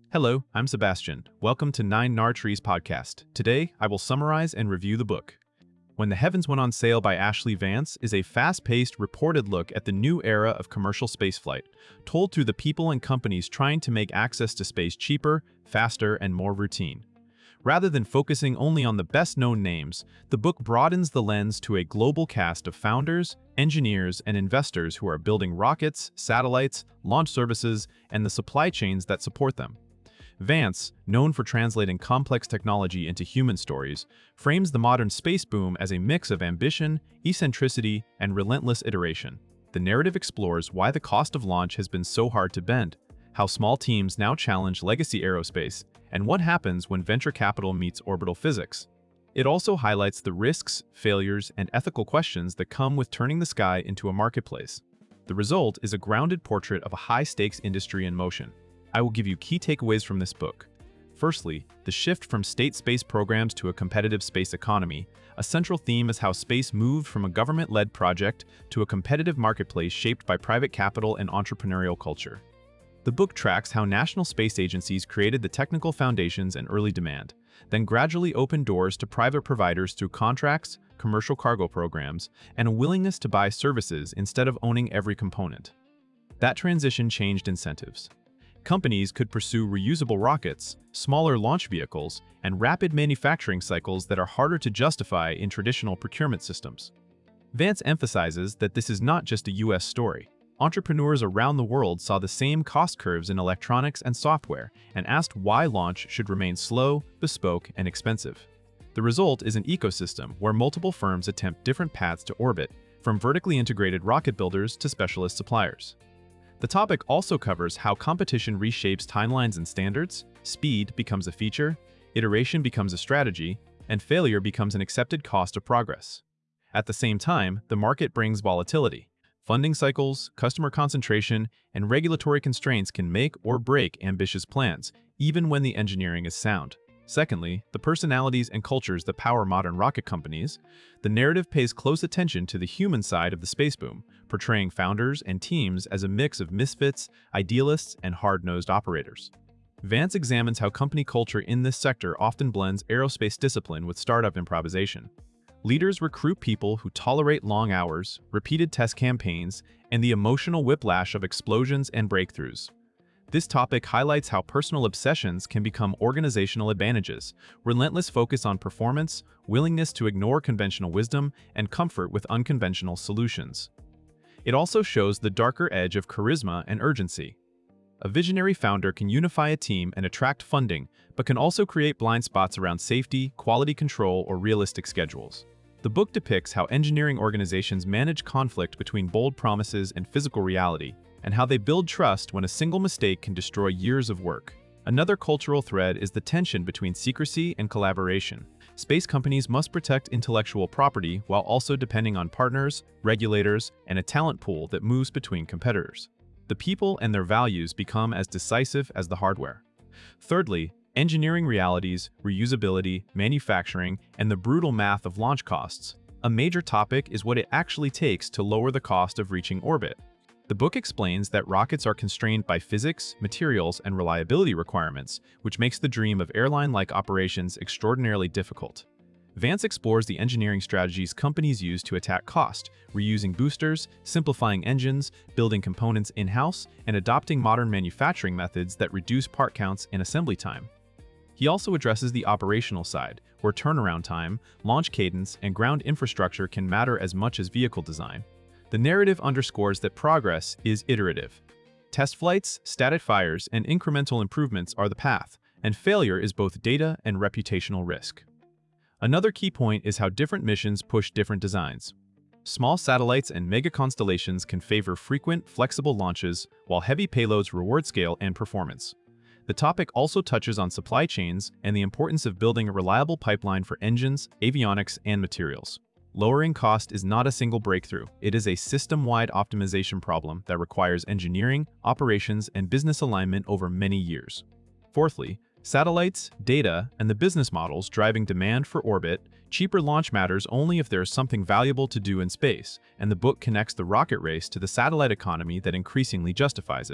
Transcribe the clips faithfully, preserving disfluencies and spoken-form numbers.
Hello, I'm Sebastian. Welcome to Nine Nar Trees podcast. Today, I will summarize and review the book. When the Heavens Went on Sale by Ashlee Vance is a fast-paced, reported look at the new era of commercial spaceflight, told through the people and companies trying to make access to space cheaper, faster, and more routine. Rather than focusing only on the best-known names, the book broadens the lens to a global cast of founders, engineers, and investors who are building rockets, satellites, launch services, and the supply chains that support them. Vance, known for translating complex technology into human stories, frames the modern space boom as a mix of ambition, eccentricity, and relentless iteration. The narrative explores why the cost of launch has been so hard to bend, how small teams now challenge legacy aerospace, and what happens when venture capital meets orbital physics. It also highlights the risks, failures, and ethical questions that come with turning the sky into a marketplace. The result is a grounded portrait of a high-stakes industry in motion. I will give you key takeaways from this book. Firstly, the shift from state space programs to a competitive space economy. A central theme is how space moved from a government-led project to a competitive marketplace shaped by private capital and entrepreneurial culture. The book tracks how national space agencies created the technical foundations and early demand, then gradually opened doors to private providers through contracts, commercial cargo programs, and a willingness to buy services instead of owning every component. That transition changed incentives. Companies could pursue reusable rockets, smaller launch vehicles, and rapid manufacturing cycles that are harder to justify in traditional procurement systems. Vance emphasizes that this is not just a U S story. Entrepreneurs around the world saw the same cost curves in electronics and software and asked why launch should remain slow, bespoke, and expensive. The result is an ecosystem where multiple firms attempt different paths to orbit, from vertically integrated rocket builders to specialist suppliers. The topic also covers how competition reshapes timelines and standards, speed becomes a feature, iteration becomes a strategy, and failure becomes an accepted cost of progress. At the same time, the market brings volatility. Funding cycles, customer concentration, and regulatory constraints can make or break ambitious plans, even when the engineering is sound. Secondly, the personalities and cultures that power modern rocket companies. The narrative pays close attention to the human side of the space boom, portraying founders and teams as a mix of misfits, idealists, and hard-nosed operators. Vance examines how company culture in this sector often blends aerospace discipline with startup improvisation. Leaders recruit people who tolerate long hours, repeated test campaigns, and the emotional whiplash of explosions and breakthroughs. This topic highlights how personal obsessions can become organizational advantages, relentless focus on performance, willingness to ignore conventional wisdom, and comfort with unconventional solutions. It also shows the darker edge of charisma and urgency. A visionary founder can unify a team and attract funding, but can also create blind spots around safety, quality control, or realistic schedules. The book depicts how engineering organizations manage conflict between bold promises and physical reality, and how they build trust when a single mistake can destroy years of work. Another cultural thread is the tension between secrecy and collaboration. Space companies must protect intellectual property while also depending on partners, regulators, and a talent pool that moves between competitors. The people and their values become as decisive as the hardware. Thirdly, engineering realities, reusability, manufacturing, and the brutal math of launch costs. A major topic is what it actually takes to lower the cost of reaching orbit. The book explains that rockets are constrained by physics, materials, and reliability requirements, which makes the dream of airline-like operations extraordinarily difficult. Vance explores the engineering strategies companies use to attack cost, reusing boosters, simplifying engines, building components in-house, and adopting modern manufacturing methods that reduce part counts and assembly time. He also addresses the operational side, where turnaround time, launch cadence, and ground infrastructure can matter as much as vehicle design. The narrative underscores that progress is iterative. Test flights, static fires, and incremental improvements are the path, and failure is both data and reputational risk. Another key point is how different missions push different designs. Small satellites and mega constellations can favor frequent, flexible launches, while heavy payloads reward scale and performance. The topic also touches on supply chains and the importance of building a reliable pipeline for engines, avionics, and materials. Lowering cost is not a single breakthrough. It is a system-wide optimization problem that requires engineering, operations, and business alignment over many years. Fourthly, satellites, data, and the business models driving demand for orbit. Cheaper launch matters only if there is something valuable to do in space, and the book connects the rocket race to the satellite economy that increasingly justifies it.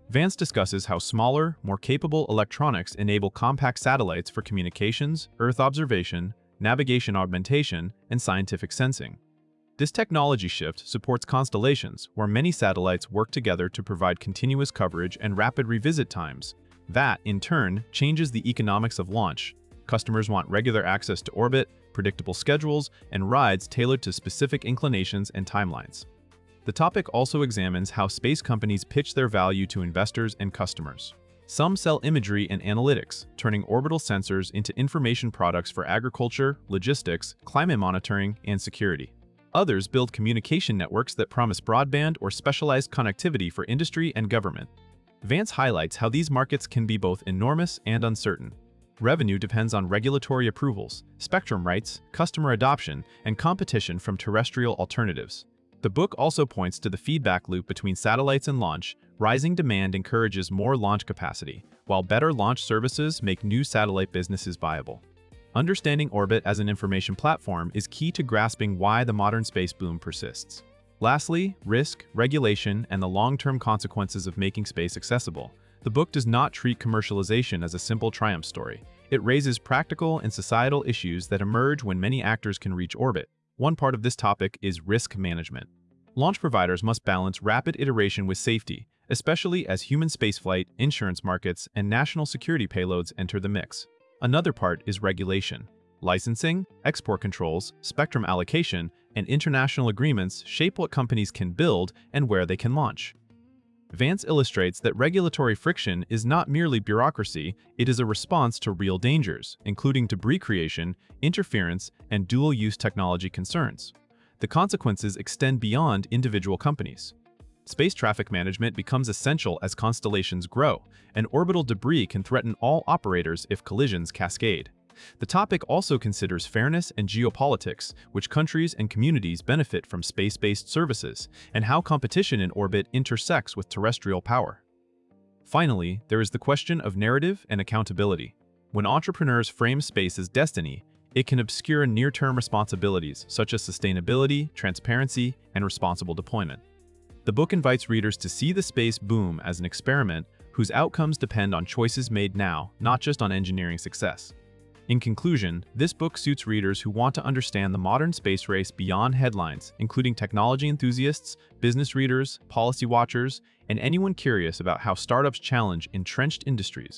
Vance discusses how smaller, more capable electronics enable compact satellites for communications, Earth observation, navigation augmentation, and scientific sensing. This technology shift supports constellations where many satellites work together to provide continuous coverage and rapid revisit times. That, in turn, changes the economics of launch. Customers want regular access to orbit, predictable schedules, and rides tailored to specific inclinations and timelines. The topic also examines how space companies pitch their value to investors and customers. Some sell imagery and analytics, turning orbital sensors into information products for agriculture, logistics, climate monitoring, and security. Others build communication networks that promise broadband or specialized connectivity for industry and government. Vance highlights how these markets can be both enormous and uncertain. Revenue depends on regulatory approvals, spectrum rights, customer adoption, and competition from terrestrial alternatives. The book also points to the feedback loop between satellites and launch. Rising demand encourages more launch capacity, while better launch services make new satellite businesses viable. Understanding orbit as an information platform is key to grasping why the modern space boom persists. Lastly, risk, regulation, and the long-term consequences of making space accessible. The book does not treat commercialization as a simple triumph story. It raises practical and societal issues that emerge when many actors can reach orbit. One part of this topic is risk management. Launch providers must balance rapid iteration with safety, especially as human spaceflight, insurance markets, and national security payloads enter the mix. Another part is regulation. Licensing, export controls, spectrum allocation, and international agreements shape what companies can build and where they can launch. Vance illustrates that regulatory friction is not merely bureaucracy, it is a response to real dangers, including debris creation, interference, and dual-use technology concerns. The consequences extend beyond individual companies. Space traffic management becomes essential as constellations grow, and orbital debris can threaten all operators if collisions cascade. The topic also considers fairness and geopolitics, which countries and communities benefit from space-based services, and how competition in orbit intersects with terrestrial power. Finally, there is the question of narrative and accountability. When entrepreneurs frame space as destiny, it can obscure near-term responsibilities such as sustainability, transparency, and responsible deployment. The book invites readers to see the space boom as an experiment whose outcomes depend on choices made now, not just on engineering success. In conclusion, this book suits readers who want to understand the modern space race beyond headlines, including technology enthusiasts, business readers, policy watchers, and anyone curious about how startups challenge entrenched industries.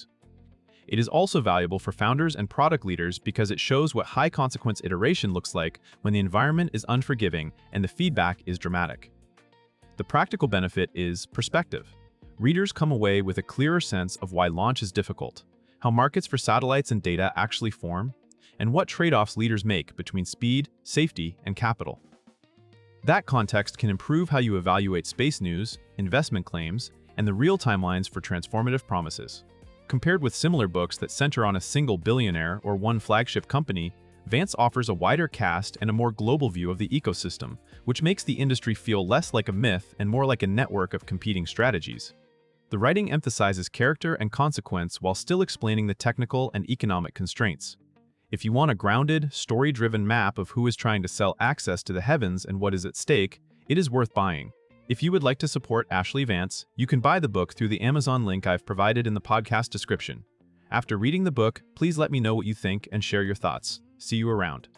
It is also valuable for founders and product leaders because it shows what high-consequence iteration looks like when the environment is unforgiving and the feedback is dramatic. The practical benefit is perspective. Readers come away with a clearer sense of why launch is difficult, how markets for satellites and data actually form, and what trade-offs leaders make between speed, safety, and capital. That context can improve how you evaluate space news, investment claims, and the real timelines for transformative promises. Compared with similar books that center on a single billionaire or one flagship company, Vance offers a wider cast and a more global view of the ecosystem, which makes the industry feel less like a myth and more like a network of competing strategies. The writing emphasizes character and consequence while still explaining the technical and economic constraints. If you want a grounded, story-driven map of who is trying to sell access to the heavens and what is at stake, it is worth buying. If you would like to support Ashlee Vance, you can buy the book through the Amazon link I've provided in the podcast description. After reading the book, please let me know what you think and share your thoughts. See you around.